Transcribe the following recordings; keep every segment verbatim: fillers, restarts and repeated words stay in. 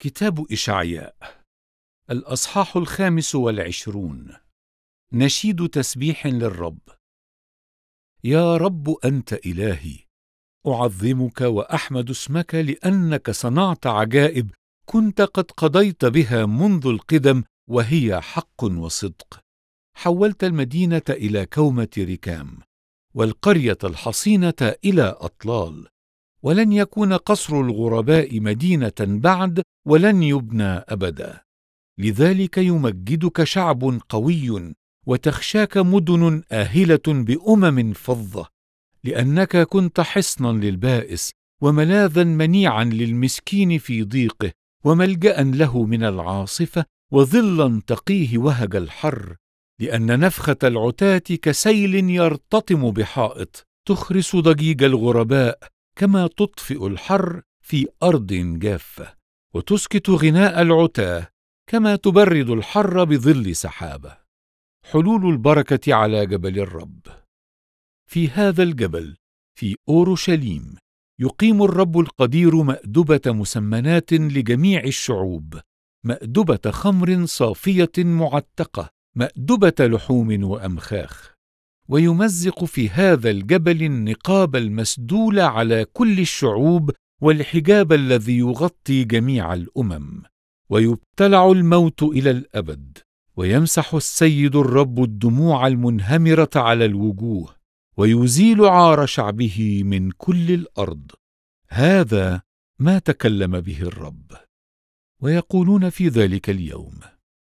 كتاب إشعياء الأصحاح الخامس والعشرون. نشيد تسبيح للرب. يا رب أنت إلهي، أعظمك وأحمد اسمك لأنك صنعت عجائب كنت قد قضيت بها منذ القدم، وهي حق وصدق. حولت المدينة إلى كومة ركام، والقرية الحصينة إلى أطلال. ولن يكون قصر الغرباء مدينة بعد، ولن يبنى أبدا. لذلك يمجدك شعب قوي، وتخشاك مدن آهلة بأمم فظة، لأنك كنت حصنا للبائس، وملاذا منيعا للمسكين في ضيقه، وملجأ له من العاصفة، وظلا تقيه وهج الحر. لأن نفخة العتاة كسيل يرتطم بحائط، تخرس ضجيج الغرباء كما تطفئ الحر في أرض جافة، وتسكت غناء العتاة كما تبرد الحر بظل سحابة. حلول البركة على جبل الرب. في هذا الجبل في أورشليم يقيم الرب القدير مأدبة مسمنات لجميع الشعوب، مأدبة خمر صافية معتقة، مأدبة لحوم وأمخاخ. ويمزق في هذا الجبل النقاب المسدول على كل الشعوب، والحجاب الذي يغطي جميع الأمم. ويبتلع الموت إلى الأبد، ويمسح السيد الرب الدموع المنهمرة على الوجوه، ويزيل عار شعبه من كل الأرض. هذا ما تكلم به الرب. ويقولون في ذلك اليوم: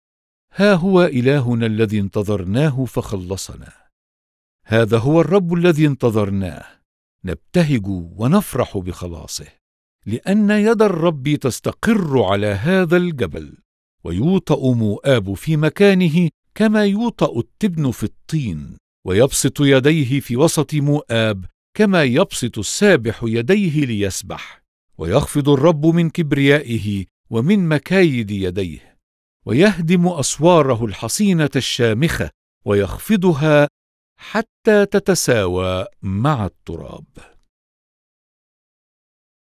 ها هو إلهنا الذي انتظرناه فخلصنا. هذا هو الرب الذي انتظرناه، نبتهج ونفرح بخلاصه. لأن يد الرب تستقر على هذا الجبل، ويوطأ مؤاب في مكانه كما يوطأ التبن في الطين، ويبسط يديه في وسط مؤاب كما يبسط السابح يديه ليسبح. ويخفض الرب من كبريائه ومن مكايد يديه، ويهدم أسواره الحصينة الشامخة، ويخفضها حتى تتساوى مع التراب.